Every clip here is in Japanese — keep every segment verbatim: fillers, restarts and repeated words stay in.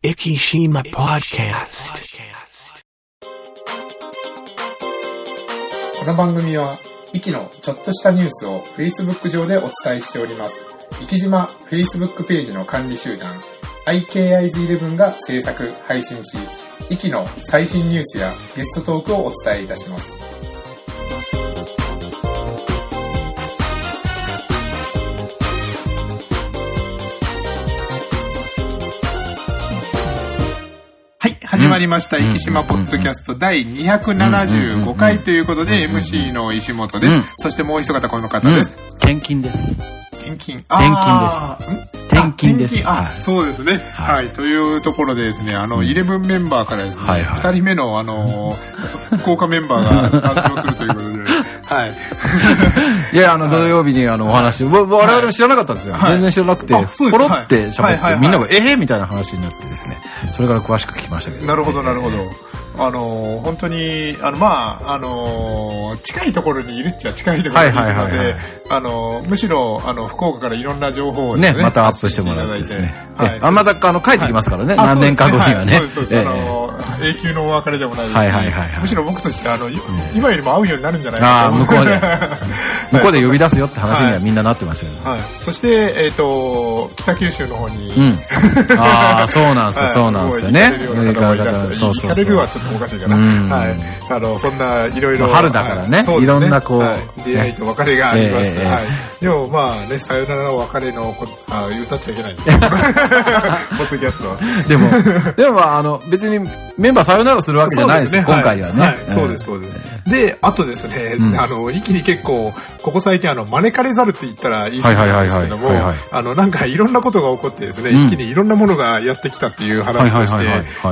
Ikishima Podcast。 この番組はイキのちょっとしたニュースを Facebook 上でお伝えしております。イキ島 Facebook ページの管理集団 アイケーアイジーイレブン が制作・配信し、イキの最新ニュースやゲストトークをお伝えいたします。始まりました、うん、生島ポッドキャストだいにひゃくななじゅうごかいということで エムシー の石本です、うん、そしてもう一方この方です、 うん、転勤です転勤あ転勤です転勤ですあ、はい、そうですね、はい、はい、というところでですね、あの、うん、イレブンメンバーからですね、はいはい、ふたりめのあの福岡メンバーが誕生するということではいいや、あの土曜日にあのお話を、はい、我々も知らなかったんですよ、はい、全然知らなくて、はい、ポロって喋って、はい、みんながええー、みたいな話になってですね、それから詳しく聞きましたけど、 なるほどなるほど、あの本当にあのまああの近いところにいるっちゃ近いところにいるので、あのむしろあの福岡からいろんな情報をね、 ねまたアップしてもらってですね、はい、あまたあの帰ってきますからね、はい、何年か後にはね、 そうですそうです、あの永久のお別れでもないですし、むしろ僕としてあの今よりも会うようになるんじゃないかと、 向こうで向こうで呼び出すよって話にはみんななってましたよね。 そしてえっと北九州の方に、 ああそうなんですよそうなんですよね。 行かれるはちょっとおかしいかな、はい、あのそんないろいろ春だからね、いろんなこう出会いと別れがあります。でもまあね、さよならの別れのあ歌っちゃいけないんですけどポッドキャストはでもでもあの別にメンバーさよならするわけじゃないですよ、今回はね。 そうですそうです。であとですね、あの一気に結構ここ最近あの招かれざるって言ったらいいんですけども、あのなんかいろんなことが起こってですね、一気にいろんなものがやってきたっていう話として、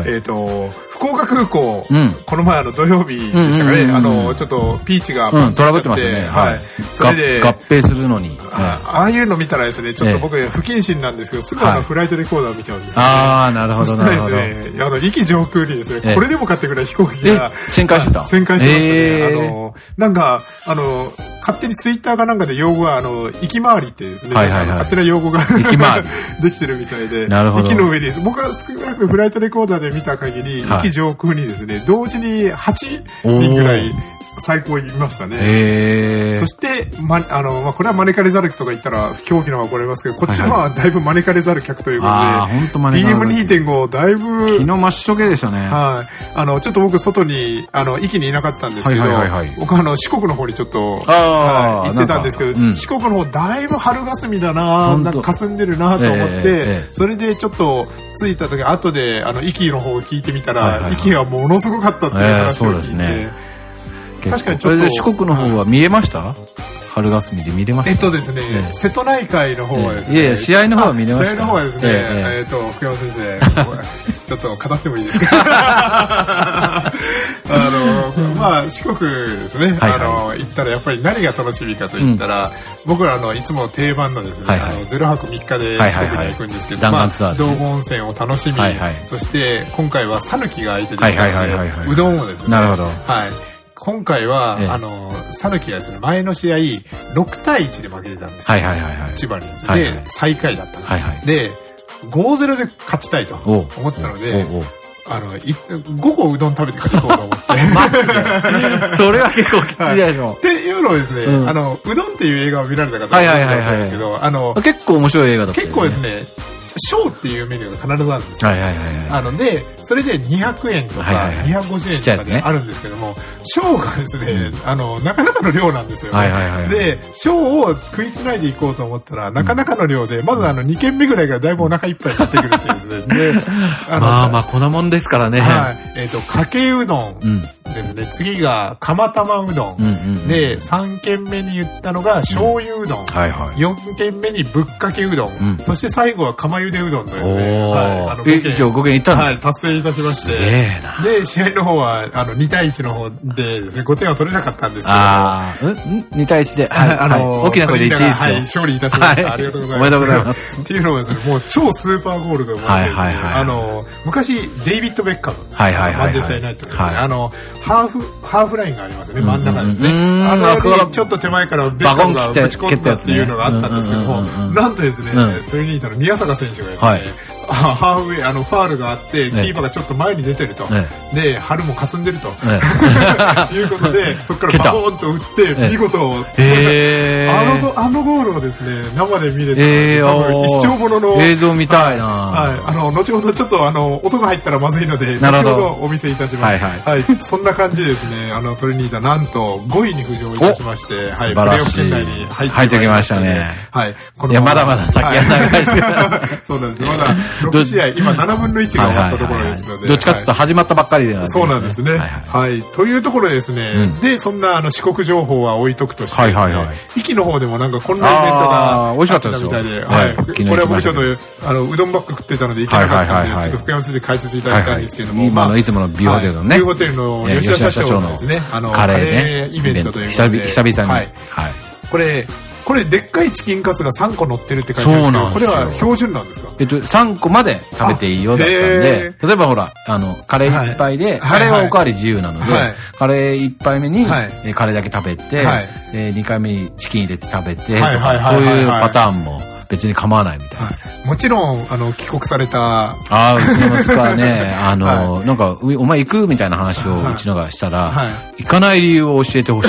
えっと福岡空港、うん、この前あの土曜日でしたかね、あのちょっとピーチがうん、トラブってましたね、はい、それで合併するのに、 あ, ああいうの見たらですね、ちょっと僕不謹慎なんですけど、すぐあのフライトレコーダーを見ちゃうんですよね、 ああなるほどなるほど。 そしたらですね、あの壱岐上空にですね、これでもかってぐらい飛行機が旋回してた旋回してましたね。あのなんかあの勝手にツイッターかなんかで用語はあの行き回りってですね、勝手な用語が行き回りできてるみたいで、壱岐の上に僕は少なくフライトレコーダーで見た限り壱岐上空にですね、同時にはちにんぐらい最高にいましたね。そして、ま、あの、まあ、これは招かれざるとか言ったら狂気の方が怒られますけど、こっちはだいぶ招かれざる客ということで、ビーエムにてんご だいぶ昨日真っ白けでしたね。 はい。あのちょっと僕外にあの駅にいなかったんですけど、僕はあの四国の方にちょっと、はい、行ってたんですけど、うん、四国の方だいぶ春霞だな、なんか霞んでるなと思って、えー、それでちょっと着いた時後であの駅の方を聞いてみたら、駅はものすごかったっていう話を聞いて。えーそうですね、 確かにちょっと四国の方は見えました？春霞で見れました？ えっとですね、ええ、瀬戸内海の方はですね、 いやいや試合の方は見れました。 試合の方はですね、えっと福山先生ちょっと語ってもいいですか？あのまあ四国ですね、あの行ったらやっぱり何が楽しみかと言ったら、僕らあのいつも定番のですね、あのゼロはくみっかで四国に行くんですけど、まあ道後温泉を楽しみ、そして今回は讃岐が相手でしたのでうどんをですね、 なるほど、 はい。今回は、ええ、あの讃岐がですね、前の試合ろくたいいちで負けてたんですよ、千葉にですね、はいはい、で最下位だったの、はいはい、で ごたいゼロ で勝ちたいと思ったので、あのい午後うどん食べて帰ろうと思ってマジでそれは結構きついでしょ、はい、 っていうのをですね、うん、あのうどんっていう映画を見られた方は分かると思うんですけど、あの結構面白い映画だった、ね、 結構ですねショーっていうメニューが必ずあるんですよ。あのでそれでにひゃくえんとかにひゃくごじゅうえんとかであるんですけども、ショーがですね、あのなかなかの量なんですよね。でショーを食いつないでいこうと思ったらなかなかの量で、まずあのにけんめぐらいがだいぶお腹いっぱいになってくるっていうですね。であのまあまあこんなもんですからね。 はい、えっとかけうどんですね。次が釜玉うどんでさんけんめに言ったのが醤油うどん、よんけんめにぶっかけうどん、そして最後は釜ゆでうどんというね、はい、あのえ以上ごけんいったんです、はい、 達成いたしまして、 すげえな。 で試合の方はあのにたいいちの方でですねごてんは取れなかったんですけど、 ああにたいいちで、はい、あのー、大きな声で言っていいですよ、はい、 勝利いたしました、はい、ありがとうございます。 おめでとうございますっていうのもですね、もう超スーパーゴールドもあってですね、あの昔デイビッド・ベッカム、マンチェスター・ユナイテッドですね、あのハーフハーフラインがありますよね、真ん中ですね、あのちょっと手前からベッカムがぶち込んだっていうのがあったんですけども、なんとですねトリニータの宮坂選手がですね、 ハーフウェイ、あのファールがあって、キーパーがちょっと前に出てると、で春も霞んでるということで、そこからバコーンと打って見事、あのあのゴールをですね生で見れたら多分一生ものの映像見たいな。 はい、あの後ほどちょっとあの音が入ったらまずいので後ほどお見せいたします。はい、そんな感じですね。あのトリニータなんとごいに浮上いたしまして、はい、プレーオフ圏内に入ってきましたね。はい、このいやまだまだ先は長いですから。 そうなんです。まだろく試合、今ななぶんのいちが終わったところですので、 どっちかというと始まったばっかりでなんですね。 そうなんですね。はい、というところですね。でそんなあの四国情報は置いとくとして、壱岐の方でもなんかこんなイベントが美味しかったですよ。 みたいで、はい、これは僕ちょっとあのうどんばっか食ってたので行けなかったので、ちょっと福山先生解説いただきたいんですけども、 今のいつものビューホテルのね、 ビューホテルの吉田社長のですね、あのカレーイベントということで、 久々に、はい、 これこれでっかいチキンカツがさんこ乗ってるって書いてあるんですけど、これは標準なんですか？ えっとさんこまで食べていいよだったんで、例えばほらあのカレー一杯で、カレーはおかわり自由なので、カレー一杯目にカレーだけ食べて、にかいめにチキン入れて食べてとか、そういうパターンも別に構わないみたいです。 もちろんあの帰国された、 ああうちの息子はね、あのなんかお前行くみたいな話をうちのがしたら、行かない理由を教えてほしい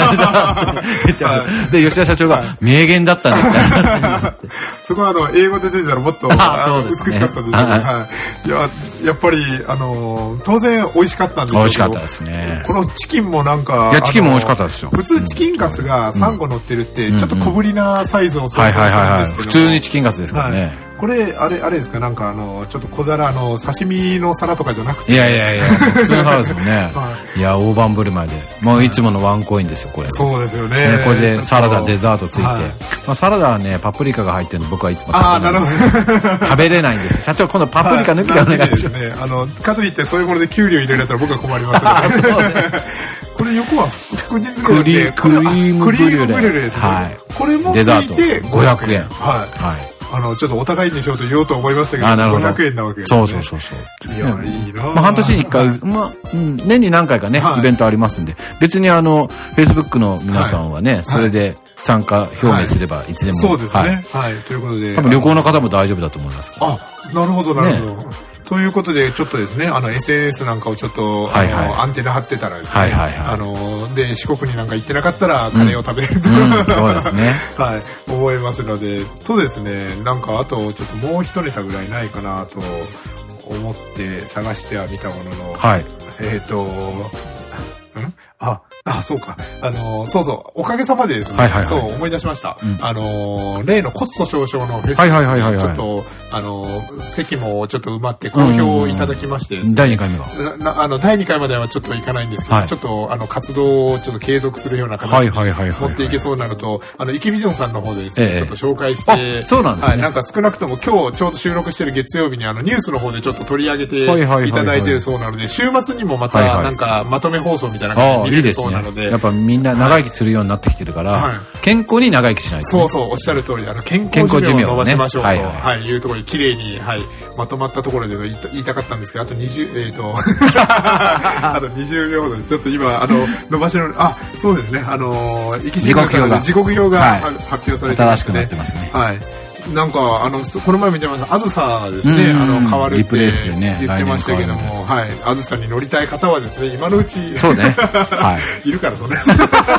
で吉田社長が名言だったんだみたいな話になって、 そこはあの英語で出てたらもっと美しかったんですけど、いややっぱりあの当然美味しかったんですけど、 美味しかったですね。 このチキンもなんか、 いやチキンも美味しかったですよ。 普通チキンカツがさんこ乗ってるってちょっと小ぶりなサイズを想像するんですけど、 普通にチキンカツですからね、はい、 これあれあれですか、なんかあのちょっと小皿の刺身の皿とかじゃなくて、 いやいやいや普通の皿ですよね、はい、いや大盤振る舞いでもういつものワンコインですよこれ。 そうですよ ね, ねこれでサラダデザートついて、はい、まあ、サラダはねパプリカが入ってるの僕はいつも食べれないんです食べれないんです社長今度パプリカ抜きでお願いします、 はい、ね、あのかといってそういうもので給料入れられたら僕は困りますねこれ横は福神漬けでクリームブリュレですね、はい、これもついてごひゃくえん、 はい、はい、あのちょっとお高いにしようと言おうと思いましたけど、ごひゃくえんなわけですね。 そうそうそうそう。 いや、いいな。 まあ半年にいっかい、まあ、うん、年に何回かね、イベントありますんで、別にあの Facebook の皆さんはね、それで参加表明すればいつでも。 そうですね。はい。ということで。 多分旅行の方も大丈夫だと思います。 あ、なるほどなるほど。ということでちょっとですね、あの エスエヌエス なんかをちょっと、はいはい、あのアンテナ張ってたらですね、はいはいはい、あので四国になんか行ってなかったらカレーを食べれると、 うんうん、そうですねはい思いますので、とですね、なんかあとちょっともう一ネタぐらいないかなと思って探してはみたものの、 はい、 えっとんああ、そうか。あのー、そうそう、おかげさまでですね、はいはいはい、そう思い出しました。うん、あのー、例のコスト少々のフェスにちょっと、あのー、席もちょっと埋まって好評をいただきましてですね、 だいにかいめはなあの、だいにかいまではちょっといかないんですけど、はい、ちょっと、あの、活動をちょっと継続するような形に持っていけそうなのと、あの、イキビジョンさんの方でですね、ええ、ちょっと紹介して、 そうなんですね。はい、 なんか少なくとも今日ちょうど収録してる月曜日にあの、ニュースの方でちょっと取り上げていただいているそうなので、週末にもまた、なんか、まとめ放送みたいな感じで見れるそうなので、 やっぱみんな長生きするようになってきてるから、はい、健康に長生きしないと、ね、 そうそうおっしゃる通り、あの健康寿命を伸ばしましょうと、ね、はい、はいはい、いうところに綺麗に、はい、まとまったところで言いたかったんですけど、あとにじゅうえっ、ー、とあとにじゅうびょうほどです。ちょっと今あの伸ばしのあそうですね、あの時刻表が時刻表が、はい、発表されてますね。新しくなってますね。 はい。なんかあのこの前見てましたあずさですね、あの変わるって言ってましたけども、はい、あずさに乗りたい方はですね、今のうちそうね、はい、 いるからそうね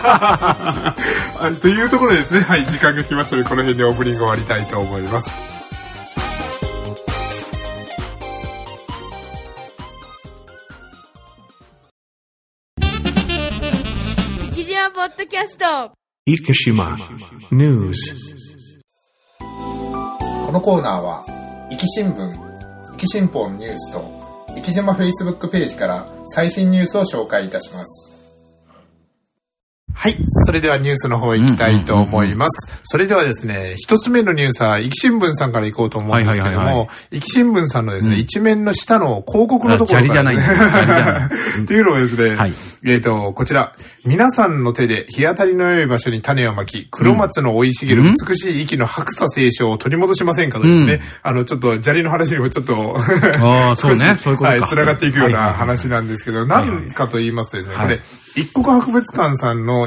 というところでですね、はい、時間が来ましたのでこの辺でオープニング終わりたいと思います。 生島ポッドキャスト生島ニュース。 このコーナーは、壱岐新聞、壱岐新報のニュースと、壱岐島 Facebook ページから最新ニュースを紹介いたします。はい。それではニュースの方行きたいと思います。それではですね、一つ目のニュースは、壱岐新聞さんから行こうと思うんですけども、壱岐新聞さんのですね、うん、一面の下の広告のところから、ね、 砂利じゃないんだ。砂利じゃない。 っていうのをですね、はい、えっと、こちら、皆さんの手で日当たりの良い場所に種をまき、黒松の生い茂る美しい壱岐の白砂青春を取り戻しませんかとですね、うん、あの、ちょっと砂利の話にもちょっと、 ああ、そうね、そういうことか。はい、 繋がっていくような話なんですけど、何かと言いますとですね、はい、これ、一国博物館さんの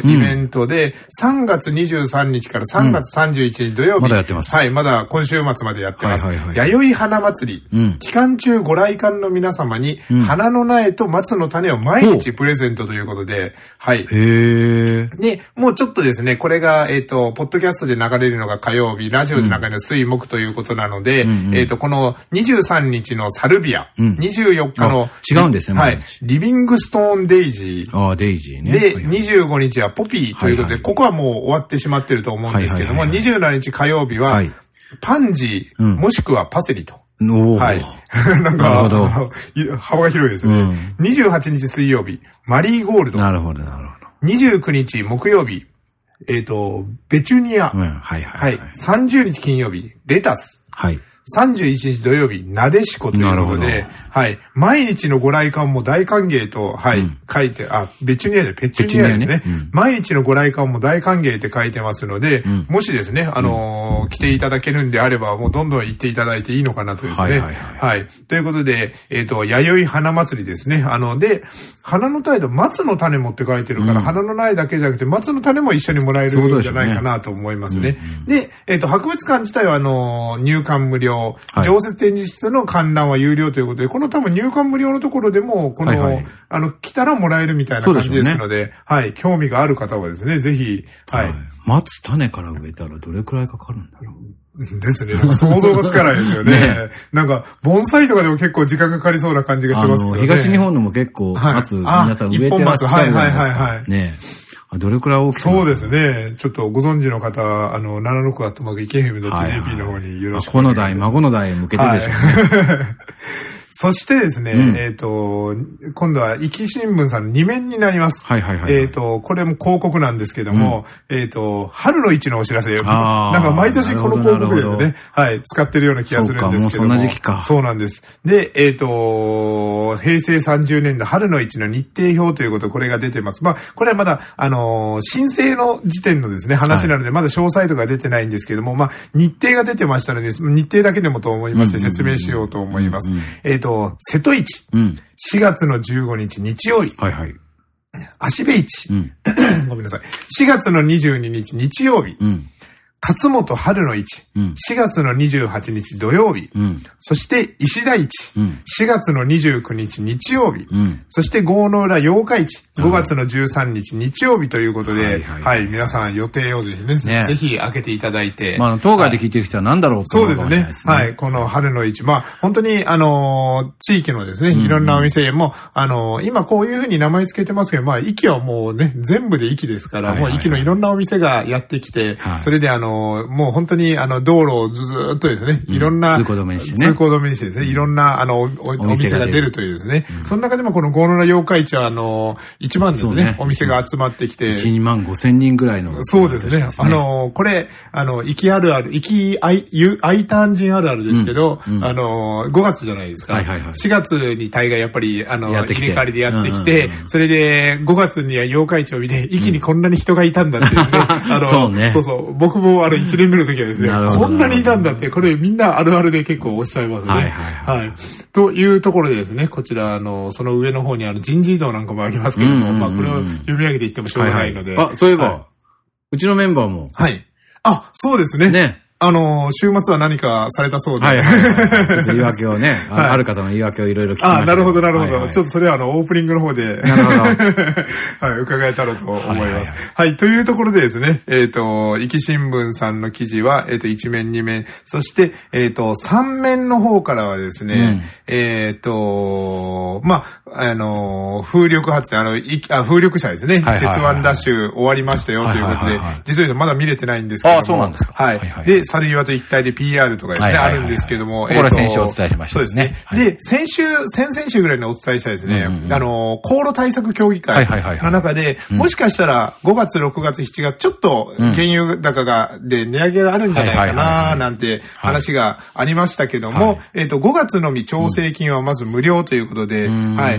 のイベントで、うん、さんがつにじゅうさんにちからさんがつさんじゅういちにち土曜日、うん、 まだやってます。 はい、まだ今週末までやってます。はいはいはい、弥生花祭り、うん、期間中ご来館の皆様に、うん、花の苗と松の種を毎日プレゼントということで、はい。 へー。 で、もうちょっとですね、これが、えっと、ポッドキャストで流れるのが火曜日、ラジオで流れる水木ということなので、うんうん、えっと、このにじゅうさんにちのサルビア、うん、にじゅうよっかの、 違うんですね、 はい。リビングストーンデイジー。ああ、デイジーね。 で、はいはい、にじゅうごにちはポピーということで、はいはい、ここはもう終わってしまってると思うんですけども、はいはいはいはい、にじゅうしちにち火曜日は、はい、パンジー、うん、もしくはパセリと。はい。なんか、なるほど幅が広いですね、うん。にじゅうはちにち水曜日、マリーゴールド。 なるほど、なるほど。 にじゅうくにち木曜日、えっと、ベチュニア。 うん、はいはい、はい。はい。 さんじゅうにち金曜日、レタス。 はい。 さんじゅういちにち土曜日、なでしこということで、はい。毎日のご来館も大歓迎と、はい、うん、書いて、あ、ベチュニアで、ペチュニアですね。ねうん、毎日のご来館も大歓迎って書いてますので、うん、もしですね、あのー、来ていただけるんであれば、もうどんどん行っていただいていいのかなとですね。はいはいはい。はい。ということで、えっと、弥生花祭りですね。あの、で、花の種と松の種もって書いてるから、うん、花の苗だけじゃなくて、松の種も一緒にもらえるんじゃないかなと思いますね。で、ねうんうん、えっと、博物館自体は、あのー、入館無料、はい、常設展示室の観覧は有料ということで、この多分入館無料のところでも、この、はいはい、あの、来たらもらえるみたいな感じですので、でね、はい、興味がある方はですね、ぜひ、はい。はい、 松種から植えたらどれくらいかかるんだろうですね。なんか想像がつかないですよね。ねなんか、盆栽とかでも結構時間がかかりそうな感じがしますけどね。 東日本でも結構、松、はい、皆さん植えてらっしゃるじゃないですか。はいはいはいはい。ねどれくらい大きくそうですね。ちょっとご存知の方、あの、ななじゅうろくアットマークイケフェムドットジェーピー の方によろしくお願いします。 この代、孫の代向けてでしょうね。はいそしてですね、うん、えっと、今度は、壱岐新聞さんのに面になります。 はいはいはい、はい。 えっと、これも広告なんですけども、うん、えっと、春の市のお知らせ。なんか毎年この広告ですね。はい、使ってるような気がするんですけども。そうか、もうそんな時期か。 そうなんです。で、えっと、へいせいさんじゅうねんだ春の市の日程表ということ、これが出てます。まあ、これはまだ、あのー、申請の時点のですね、話なので、まだ詳細とか出てないんですけども、まあ、日程が出てましたので、日程だけでもと思いまして説明しようと思います。えっと、瀬戸市。うん、しがつのじゅうごにち日曜日。 はいはい。 芦部市。うん、ごめんなさい。しがつのにじゅうににち日曜日。うん、勝本春の市。うん、しがつのにじゅうはちにち土曜日。うん、そして石田市。うん、しがつのにじゅうくにち日曜日。うん、そして郷の浦八日市。ごがつのじゅうさんにち日曜日ということで、はい、はいはい、皆さん予定をぜひね、ねぜひ開けていただいて。 まあ、当該で聞いてる人は何だろうって思うかもしれないですね。 そうですね。はい。この春の市。まあ、本当に、あのー、地域のですね、いろんなお店も、うんうん、あのー、今こういうふうに名前つけてますけど、まあ、壱岐はもうね、全部で壱岐ですから、はいはいはい、もう壱岐のいろんなお店がやってきて、はい、それであのー、もう本当にあの、道路をずーっとですね、いろんな、 うん、通行止めにしてね。 通行止めにしてですね、いろんな、あの、お, お, お店が出るというですね、うん、その中でもこの郷の浦八日市はあの、一番ですね、ねお店が集まってきて。 いち、にまんごせんにんぐらいの、ね。 そうですね。あの、これ、あの、壱岐あるある、壱岐アイ、アイターン人あるあるですけど、うんうん、あの、ごがつじゃないですか。はいはいはい、しがつに大概やっぱり、あの、入れ替わりでやってきて、うんうんうん、それでごがつには八日市を見て、壱岐にこんなに人がいたんだってですね。うん、あの、そうね。そうそう。僕もあの、いちねんめの時はですね、こんなにいたんだって、これみんなあるあるで結構おっしゃいますね。はいはいはい。はい。というところでですね、こちら、あの、その上の方にあの、人事異動なんかもありますけども、まあ、これを読み上げていってもしょうがないので。 はいはい、あ、そういえば、はい、うちのメンバーも。 はい。あ、そうですね。ね。あの、週末は何かされたそうで。はいはい、はい。 ちょっと言い訳をね、あ, はい、ある方の言い訳をいろいろ聞きました。 あ、なるほどなるほど、はいはい。ちょっとそれはあの、オープニングの方で。なるほど。はい、伺えたらと思います。はい、はいはい、というところでですね、えっ、ー、と、壱岐新聞さんの記事は、えっ、ー、と、いち面に面、そして、えっ、ー、と、さん面の方からはですね、うん、えっ、と、まあ、あの、風力発電、あの、いあ風力車ですね、はいはいはいはい、鉄腕ダッシュ終わりましたよということで、はいはいはいはい、実は言うとまだ見れてないんですけども。 あ、そうなんですか。 はい。はいはいはい、で、猿岩と一体で ピーアール とかですね、はいはいはいはい、あるんですけども。 これは先週お伝えしましたね。 そうですね。はい、で、先週、先々週ぐらいにお伝えしたですね、うんうんうん、あの、航路対策協議会の中で、もしかしたらごがつ、ろくがつ、しちがつ、ちょっと原油高が、で値上げがあるんじゃないかな、なんて話がありましたけども、はい、えっと、ごがつのみ調整金はまず無料ということで、うん、はい。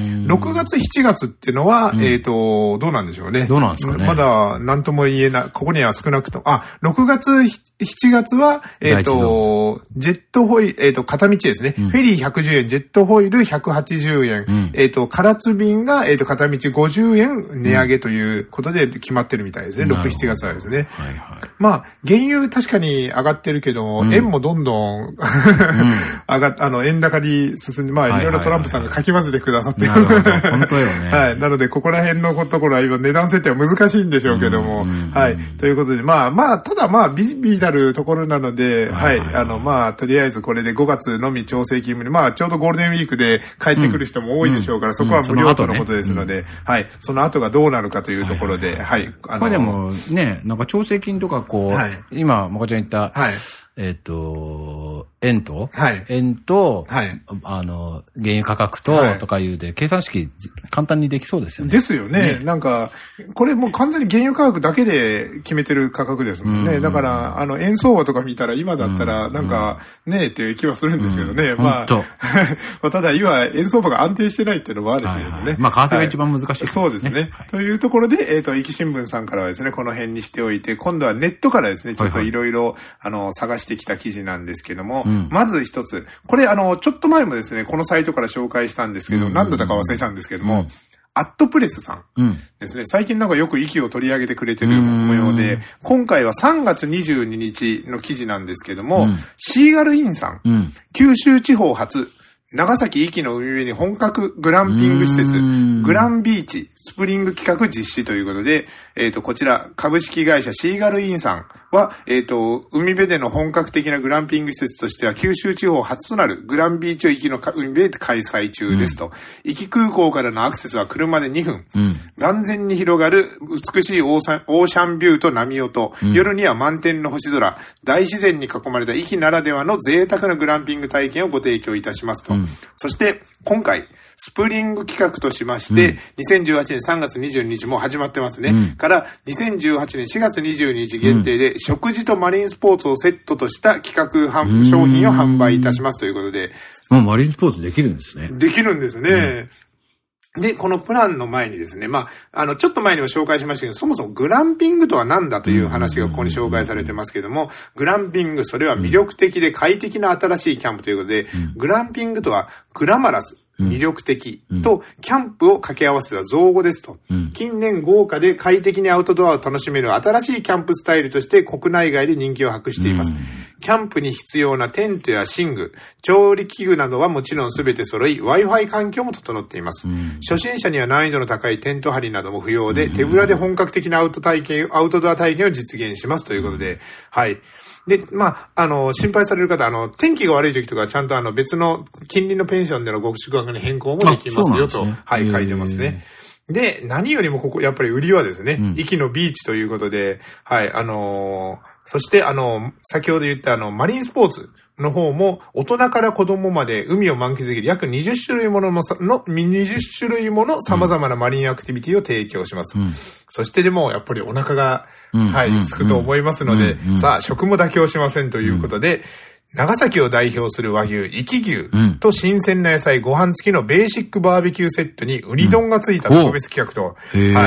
い。ろくがつ、しちがつっていうのは、うん、えっと、どうなんでしょうね。 どうなんですかね。 まだ、なんとも言えない、ここには少なくとも、あ、ろくがつ、しちがつは、えっと、ジェットホイール、えっと、片道ですね。うん、フェリーひゃくじゅうえん、ジェットホイールひゃくはちじゅうえん、うん、えっと、唐津便が、えっと、片道ごじゅうえん値上げということで決まってるみたいですね。うん、ろく、しちがつはですね。はいはい、まあ、原油確かに上がってるけど、うん、円もどんどん、うん、上がっ、あの、円高に進んで、まあ、いろいろトランプさんがかき混ぜてくださってる。 なるほど。本当よね。 はい。なので、ここら辺のところは今値段設定は難しいんでしょうけども、はい。ということで、まあ、まあ、ただまあ、ビビなるところなので、はい。あの、まあ、とりあえずこれでごがつのみ調整勤務に、まあ、ちょうどゴールデンウィークで帰ってくる人も多いでしょうから、そこは無料とのことですので、はい。その後がどうなるかというところで、はい。 あの、これでもね、なんか調整金とかこう、今、まこちゃん言った、はい。えっと、円と、はい、円と、はい、あの、原油価格と、はい、とかいうで、計算式簡単にできそうですよね。 ですよね。ね、なんか、これもう完全に原油価格だけで決めてる価格ですもんね。うん、だから、あの、円相場とか見たら今だったら、なんか、ねえっていう気はするんですけどね。うん、まあ、まあ、ただ今、円相場が安定してないっていうのもあるしですね。はいはい、 まあ、為替が一番難しいですね。 そうですね。はい、というところで、えっと、壱岐新聞さんからはですね、この辺にしておいて、今度はネットからですね、ちょっといろいろ、あの、探してきた記事なんですけども、うん、まず一つ、これあの、ちょっと前もですね、このサイトから紹介したんですけど、うん、何度だか忘れたんですけども、うん、アットプレスさんですね、うん、最近なんかよく息を取り上げてくれてる模様で、今回はさんがつにじゅうににちの記事なんですけども、うん、シーガルインさん、うん、九州地方初、長崎壱岐の海辺に本格グランピング施設、グランビーチスプリング企画実施ということで、えっと、こちら、株式会社シーガルインさんは、えっと、海辺での本格的なグランピング施設としては、九州地方初となるグランビーチを壱岐の海辺で開催中ですと。壱岐、うん、空港からのアクセスは車でにふん。うん、眼前に広がる美しいオーシャンビューと波音、うん、夜には満天の星空、大自然に囲まれた壱岐ならではの贅沢なグランピング体験をご提供いたしますと。うん、そして、今回、スプリング企画としまして、うん、にせんじゅうはちねんさんがつにじゅうににちもう始まってますね。うん、からにせんじゅうはちねんしがつにじゅうににち限定で、うん、食事とマリンスポーツをセットとした企画商品を販売いたしますということで。 もうマリンスポーツできるんですね。 できるんですね。うん、で、このプランの前にですね、まあ、あの、ちょっと前にも紹介しましたけど、そもそもグランピングとは何だという話がここに紹介されてますけども、グランピング、それは魅力的で快適な新しいキャンプということで、うん、グランピングとはグラマラス、魅力的とキャンプを掛け合わせた造語ですと、うん、近年豪華で快適にアウトドアを楽しめる新しいキャンプスタイルとして国内外で人気を博しています。うん、キャンプに必要なテントや寝具、調理器具などはもちろん全て揃い、Wi-Fi 環境も整っています。うん、初心者には難易度の高いテント張りなども不要で、手ぶらで本格的なアウト体験、アウトドア体験を実現しますということで、はい。で、まあ、あの、心配される方、あの、天気が悪い時とか、ちゃんとあの、別の近隣のペンションでのご宿泊に変更もできますよと、ね、はい、書いてますね。で、何よりもここ、やっぱり売りはですね、壱岐、うん、のビーチということで、はい、あのー、そして、あの、先ほど言ったあの、マリンスポーツの方も、大人から子供まで海を満喫できる約にじゅっしゅるいものの、のにじゅっしゅるいもの様々なマリンアクティビティを提供します。うん、そしてでも、やっぱりお腹が、はい、すくと思いますので、さあ、食も妥協しませんということで、長崎を代表する和牛、壱岐牛と新鮮な野菜、ご飯付きのベーシックバーベキューセットにウニ丼がついた特別企画と。 はい。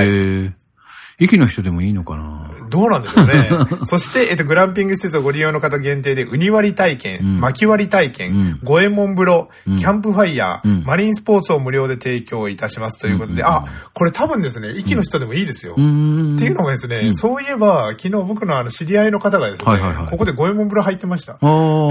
壱岐の人でもいいのかな？ どうなんでしょうね。そして、えっと、グランピング施設をご利用の方限定で、ウニ割り体験、うん、薪割り体験、五右衛門風呂、うん、キャンプファイヤー、うん、マリンスポーツを無料で提供いたしますということで、うん、あ、これ多分ですね、壱岐の人でもいいですよ。うん、っていうのがですね、うん、そういえば、昨日僕のあの、知り合いの方がですね、はいはいはい、ここで五右衛門風呂入ってました。はい。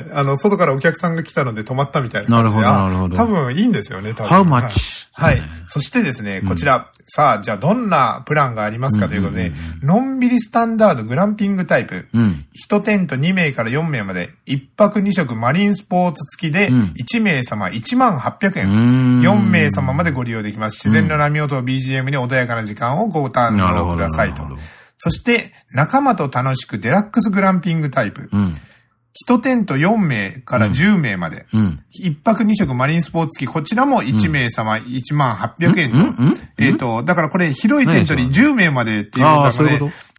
あの、外からお客さんが来たので泊まったみたいな感じで。なるほど、なるほど。多分いいんですよね、多分。 How much? はい。はい。そしてですね、こちら、うん、さあ、じゃあどんなプランがありますかということで、のんびりスタンダードグランピングタイプ、うん、いちテントにめいからよんめいまで、いっぱくにしょくマリンスポーツ付きで、いちめいさまいちまんはっぴゃくえん、よんめいさままでご利用できます。自然の波音を ビージーエム に穏やかな時間をご堪能くださいと。そして、仲間と楽しくデラックスグランピングタイプ、うんいちテントよんめいからじゅうめいまで。うん。いっぱくにしょくマリンスポーツ付き、こちらもいちめいさまいちまんはっぴゃくえんと。うんうん、えっと、だからこれ広いテントにじゅうめいまでっていうので、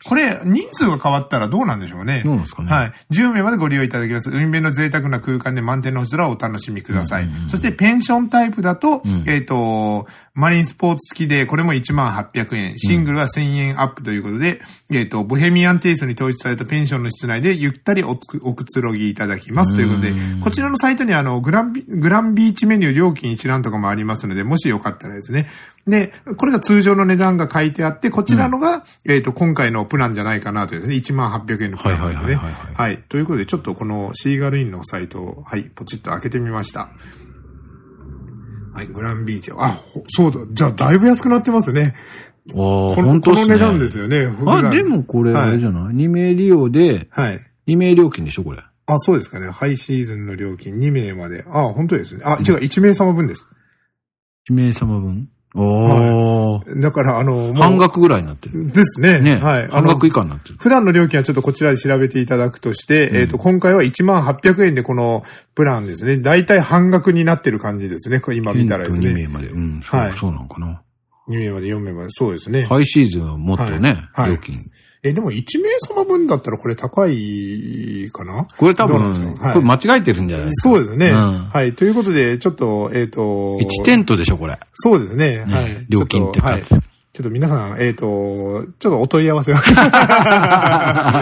これ、人数が変わったらどうなんでしょうね。 どうなんですかね。 はい。じゅうめいまでご利用いただきます。海辺の贅沢な空間で満天の星空をお楽しみください。そして、ペンションタイプだと、うん、えっと、マリンスポーツ付きで、これもいちまんはっぴゃくえん。シングルはせんえんアップということで、うん、えっと、ボヘミアンテイストに統一されたペンションの室内でゆったりおつおくつろぎいただきますということで、こちらのサイトにあの、グランビ、グランビーチメニュー料金一覧とかもありますので、もしよかったらですね。で、これが通常の値段が書いてあって、こちらのが、うん、えっと、今回のプランじゃないかなとですね、いちまんはっぴゃくえんのプランですね。はい。ということで、ちょっとこのシーガルインのサイトを、はい、ポチッと開けてみました。はい、グランビーチ。あ、そうだ。じゃあ、だいぶ安くなってますね。 ああ、本当ですね。 この値段ですよね。 あ、でもこれ、あれじゃない、はい、にめい利用で、はい。にめい料金でしょ、これ。 あ、そうですかね。ハイシーズンの料金にめいまで。あ、本当ですね。あ、違う、いちめいさま分です。 いちめいさま分おー。 はい、だから、あの、 半額ぐらいになってる。 ですね。 ね。はい。半額以下になってる。 普段の料金はちょっとこちらで調べていただくとして、うん、えっと、今回はいちまんはっぴゃくえんでこのプランですね。だいたい半額になってる感じですね。これ今見たらですね。 にめいまで。うん。はい。そうなのかな。 にめいまで、よんめいまで。そうですね。 ハイシーズンはもっとね、はい、料金。 え、でもいちめいさま分だったらこれ高いかな？ これ多分、はい、これ間違えてるんじゃないですか。 そうですね。うん、はい。ということで、ちょっと、えっ、ー、と。 いちテントでしょ、これ。 そうですね。ねはい。 料金ってはい。ちょっと皆さん、えっ、ー、と、ちょっとお問い合わせを。はい。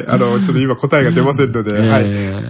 あの、ちょっと今答えが出ませんので、はい。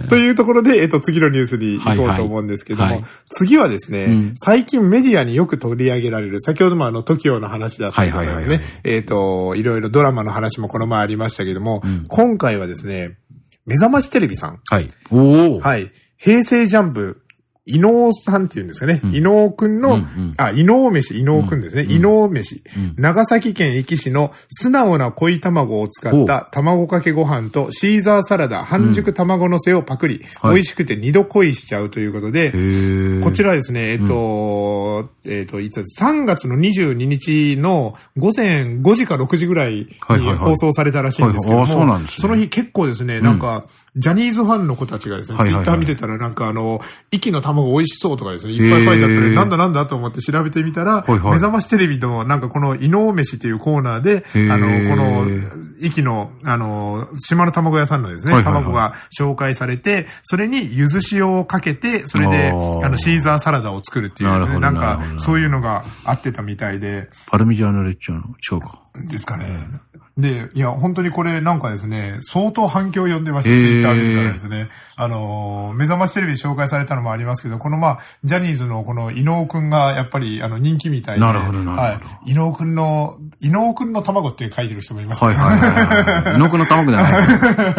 というところで、えっ、ー、と、次のニュースに行こうと思うんですけども、はいはい、次はですね、うん、最近メディアによく取り上げられる、先ほどもあの、トキオの話だったりとかですね、えっと、いろいろドラマの話もこの前ありましたけども、うん、今回はですね、目覚ましテレビさん。 はい。おー。 はい。平成ジャンプ。伊能さんっていうんですかね。うん、伊能くんの、うんうん、あ、伊能飯、伊能くんですね。うん、伊能飯、うん。長崎県壱岐市の素直な濃い卵を使った卵かけご飯とシーザーサラダ、半熟卵のせをパクリ、うん、美味しくて二度恋しちゃうということで、はい、こちらですね、えっと、うん、えっと、いつさんがつのにじゅうににちの午前ごじかろくじぐらいに放送されたらしいんですけども、その日結構ですね、なんか、うんジャニーズファンの子たちがですね、ツイッター見てたらなんかあの、息の卵美味しそうとかですね、いっぱい書いてあったので、なんだなんだと思って調べてみたら、はいはい、目覚ましテレビのなんかこの伊能飯っていうコーナーで、あの、この、息の、あの、島の卵屋さんのですね、はいはいはい、卵が紹介されて、それに柚子塩をかけて、それで、あの、シーザーサラダを作るっていうですね、な, なんか、そういうのがあってたみたいで。 パルミジャーノレッジャーノ、違うか。 ですかね。で、いや、本当にこれなんかですね、相当反響を呼んでました、ツイッターで見たらですね。あの、目覚ましテレビで紹介されたのもありますけど、このまあ、ジャニーズのこの伊能くんがやっぱりあの人気みたいで。 なるほど、なるほど。はい。 伊能くんの、伊能くんの卵って書いてる人もいますね。 はいはいはい。伊能くんの卵じゃない。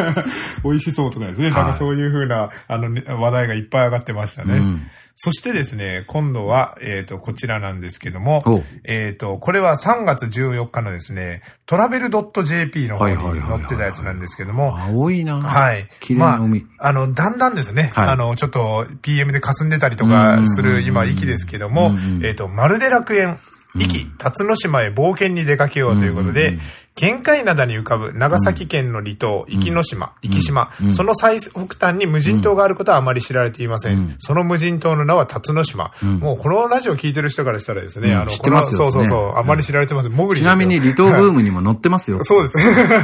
美味しそうとかですね。なんかそういう風な、あの、話題がいっぱい上がってましたね。うんそしてですね、今度は、えっと、こちらなんですけども、えっと、これはさんがつじゅうよっかのですね、トラベル .jp の方に載ってたやつなんですけども、 青いなはい。 綺麗な海。 まあ、あの、だんだんですね、はい、あの、ちょっと ピーエム で霞んでたりとかする今、域ですけども、えっと、まるで楽園、壱岐、辰野島へ冒険に出かけようということで、玄界灘に浮かぶ長崎県の離島、壱岐の島、壱岐島、その最北端に無人島があることはあまり知られていません。その無人島の名は辰野島。もうこのラジオ聞いてる人からしたらですね、あの、 知ってますよ。 そうそうそう、あまり知られてません。もぐりですよ。 ちなみに離島ブームにも載ってますよ。 そうです。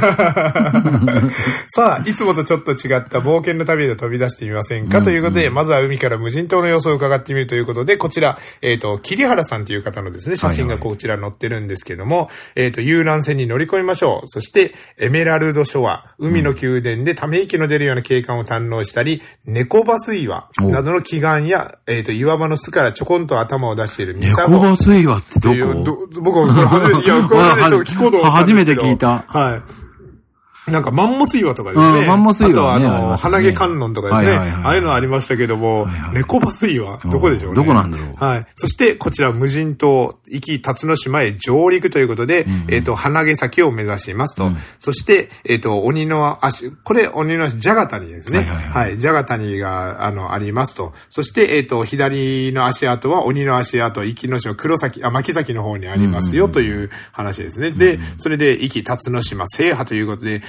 さあ、いつもとちょっと違った冒険の旅で飛び出してみませんかということで、まずは海から無人島の様子を伺ってみるということで、こちら、えっと、桐原さんという方のですね、写真がこちら載ってるんですけども、えっと、遊覧船に乗り込みましょう。そして、エメラルドショア、海の宮殿でため息の出るような景観を堪能したり、猫バス岩などの奇岩や、えっと、岩場の巣からちょこんと頭を出しているミサゴ。猫バス岩ってどこ？ 僕は初めて、いや、これ初めてちょっと聞こうと思ったんですけど。 初めて聞いた。 はい。なんかマンモス岩とかですね。 うん、マンモス岩、ね。 あとはあの、鼻毛観音とかですね。はいはいはい、ああいうのありましたけども、はいはい、猫バス岩、どこでしょうね。 どこなんだろう。 はい。そして、こちら無人島、壱岐辰野島へ上陸ということで、うんうん、えっと、鼻毛先を目指しますと。うん、そして、えっと、鬼の足、これ鬼の足、ジャガタニですね。はい、はいはいはい、ジャガタニが、あの、ありますと。そして、えっと、左の足跡は鬼の足跡、壱岐の島、黒崎、あ、巻崎の方にありますよという話ですね。うんうんうん、で、それで、壱岐辰野島制覇ということで、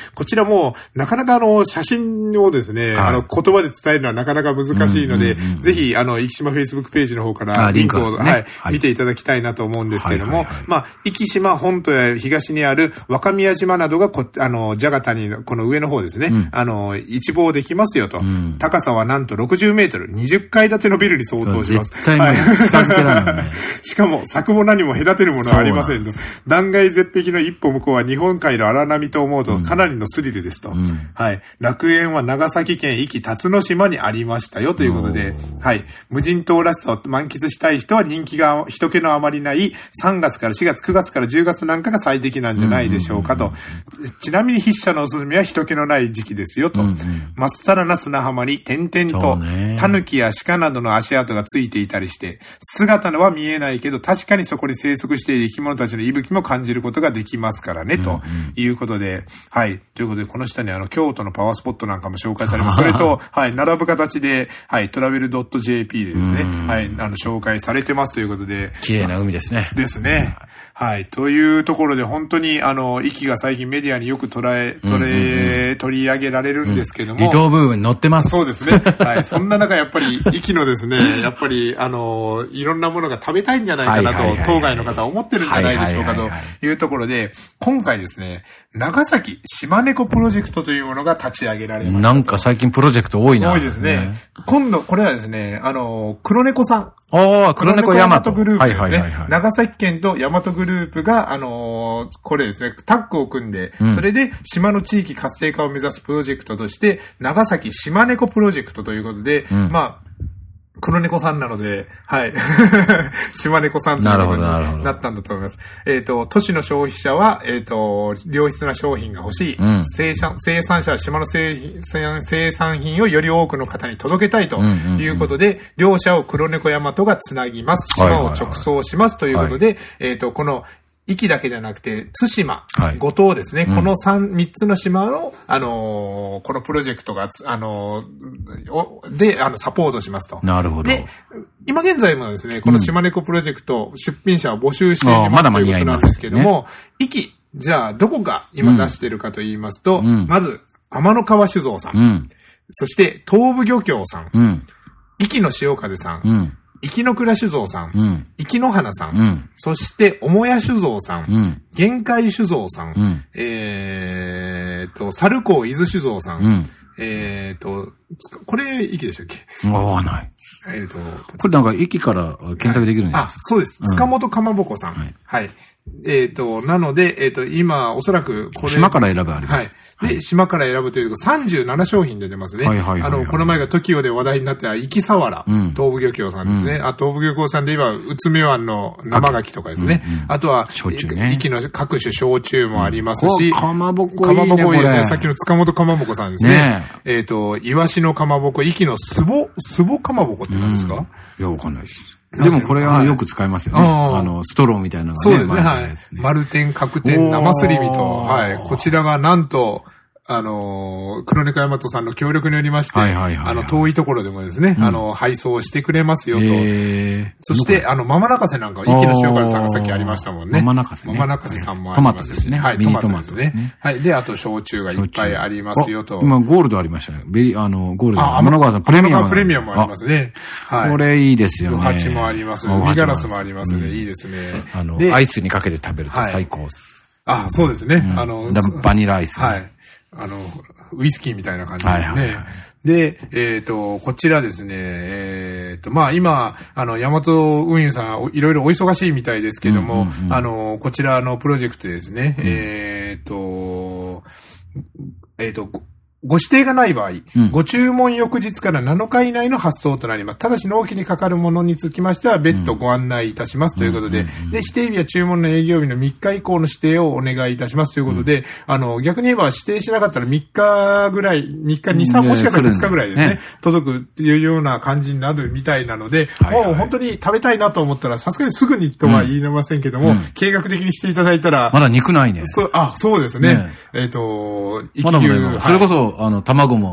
こちらも、なかなかあの、写真をですね、はい、あの、言葉で伝えるのはなかなか難しいので、ぜひ、あの、生島 Facebook ページの方からリンクを、ね、はい、はい、見ていただきたいなと思うんですけれども、はいはいはい、まあ、生島本島や東にある若宮島などがこ、あの、ジャガ谷のこの上の方ですね、うん、あの、一望できますよと、うん。高さはなんとろくじゅうメートル、にじゅっかい建てのビルに相当します。 絶対に近づけられない、ね。 しかも、柵も何も隔てるものはありませんと。断崖絶壁の一歩向こうは日本海の荒波と思うとかなりのスリルですと。うん、はい。楽園は長崎県壱岐辰野島にありましたよということで、はい。無人島らしさを満喫したい人は人気が、人気のあまりないさんがつからしがつ、くがつからじゅうがつなんかが最適なんじゃないでしょうかと。ちなみに筆者のおすすめは人気のない時期ですよと。まっさらな砂浜に点々とタヌキや鹿などの足跡がついていたりして、姿は見えないけど確かにそこに生息している生き物たちの息吹も感じることができますからね、ということで、はい。ということで、この下にあの、京都のパワースポットなんかも紹介されます。それと、はい、並ぶ形で、はい、トラベル .jp でですね、はい、あの、紹介されてますということで。 綺麗な海ですね。 ですね。はい。というところで、本当に、あの、息が最近メディアによく捉え、取れ、取り上げられるんですけども。 離島ブームに乗ってます。 そうですね。はい。そんな中、やっぱり、息のですね、やっぱり、あの、いろんなものが食べたいんじゃないかなと、当該の方は思ってるんじゃないでしょうかというところで、今回ですね、長崎島猫プロジェクトというものが立ち上げられました。 なんか最近プロジェクト多いな。 多いですね。ね、今度、これはですね、あの、黒猫さん。 ああ、黒猫ヤマトグループですね。はいはいはいはい、長崎県とヤマトグループが、あのー、これですね、タッグを組んで、うん、それで島の地域活性化を目指すプロジェクトとして、長崎島猫プロジェクトということで、うん、まあ、黒猫さんなので、はい。島猫さんということになったんだと思います。えっと、都市の消費者は、えっと、良質な商品が欲しい。うん、生産、生産者は島の製品、生産品をより多くの方に届けたいということで、うんうんうん、両者を黒猫ヤマトがつなぎます。島を直送しますということで、はいはいはい、えっと、この、壱岐だけじゃなくて、対馬、はい、五島ですね。うん、この三、三つの島の、あのー、このプロジェクトが、あのー、で、あの、サポートしますと。 なるほど。 で、今現在もですね、この島猫プロジェクト、うん、出品者を募集しています、まだ間に合いますということなんですけども、壱岐、ね、じゃあ、どこが今出しているかと言いますと、うん、まず、天の川酒造さん、うん、そして、東武漁協さん、うん、壱岐の潮風さん、うん生野倉酒造さん、うん、生野花さん、うん、そして、母屋酒造さん、うん、限界酒造さん、うん、えーと、猿港伊豆酒造さん、うん、えーと、これ、壱岐でしたっけ？ わかんない。 えーと、 これなんか壱岐から検索できるんじゃないですか？ あ、そうです。塚本かまぼこさん。うん、はい。はい。えっと、なので、えっと、今、おそらく、これ。 島から選ぶあります。 はい。で、島から選ぶというと、さんじゅうななしょうひんで出ますね。はいはいはい、はい。あの、この前が トキオ で話題になった、壱岐さわら、うん、東武漁協さんですね。うん、あ、東武漁協さんで言えば、うつめ湾の生牡蠣とかですね。うんうん、あとは、 焼酎ね。 壱岐の各種焼酎もありますし、 うん、かまぼこいいね。かまぼこいいですね。 さっきの塚本かまぼこさんですね。ねえっと、イワシのかまぼこ、壱岐のスボ、スボかまぼこって何ですか？うん、 いや、わかんないです。でもこれはよく使いますよね。はい、あの、ストローみたいなのがね。そうですね、はい。丸天、角天、生すり身と、はい。こちらがなんと、あの、黒猫ヤマトさんの協力によりまして、はいはいはいはい、あの、遠いところでもですね、うん、あの、配送してくれますよと。そして、あの、ママ泣かせなんかは、壱岐の塩風さんがさっきありましたもんね。 ママ泣かせね。 ママ泣かせさんもあります。トマトですね。 はい、トマトですね。はい。で、あと、焼酎がいっぱいありますよと。 今、ゴールドありましたね。ベリ、あの、ゴールド。あ、天の川さん、プレミアム。 プレミアムもありますね。 はい。これいいですよね。 ハチもあります。ウミガラスもありますね。いいですね。 あの、アイスにかけて食べると最高です。 あ、そうですね。あの、 バニラアイス。 はい。あの、ウイスキーみたいな感じですね。はいはいはい、で、えっ、ー、と、こちらですね、えっ、ー、と、まあ今、あの、ヤマト運輸さん、いろいろお忙しいみたいですけども、うんうんうん、あの、こちらのプロジェクトですね、うん、えっ、ー、と、えっ、と、ご指定がない場合、うん、ご注文翌日からなのか以内の発送となります。ただし納期にかかるものにつきましては別途ご案内いたしますということで、うんうんうん、で、指定日は注文の営業日のみっか以降の指定をお願いいたしますということで、うん、あの、逆に言えば指定しなかったらみっかぐらい、みっか、に、さん、もしかしたらふつかぐらいですね、ね届くっていうような感じになるみたいなので、はいはい、もう本当に食べたいなと思ったら、さすがにすぐにとは言いませんけども、うん、計画的にしていただいたら、 まだ肉ないね。 そう、あ、そうですね。ねえっ、ー、と、 まだまだ、それこそ、あの、卵も、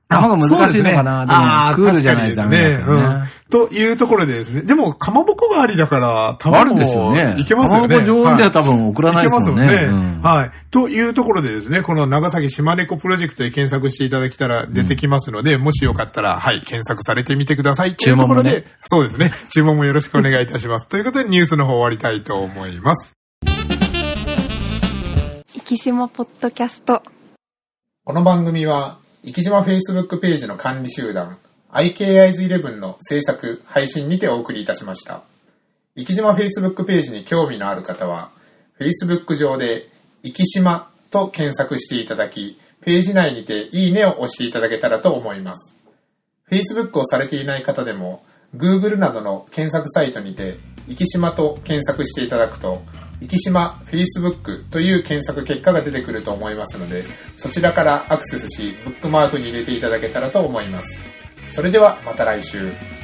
玉が難しいのかな。でもクールじゃないとダメだからね。 というところでですね。でも、かまぼこがありだから、卵もいけますよね。いけますよね。 かまぼこ常温では多分送らないですもんね。いけますよね。 はい。というところでですね、この長崎島猫プロジェクトで検索していただけたら出てきますので、もしよかったら、はい、検索されてみてください。 注文もね。 そうですね。注文もよろしくお願いいたします。ということで、ニュースの方終わりたいと思います。 生き島ポッドキャスト。 この番組は、生き島 Facebook ページの管理集団、アイケーアイズイレブン の制作、配信にてお送りいたしました。生き島 Facebook ページに興味のある方は、Facebook 上で、生き島と検索していただき、ページ内にていいねを押していただけたらと思います。Facebook をされていない方でも、Google などの検索サイトにて、生き島と検索していただくと、生き島 Facebook という検索結果が出てくると思いますので、そちらからアクセスし、ブックマークに入れていただけたらと思います。それではまた来週。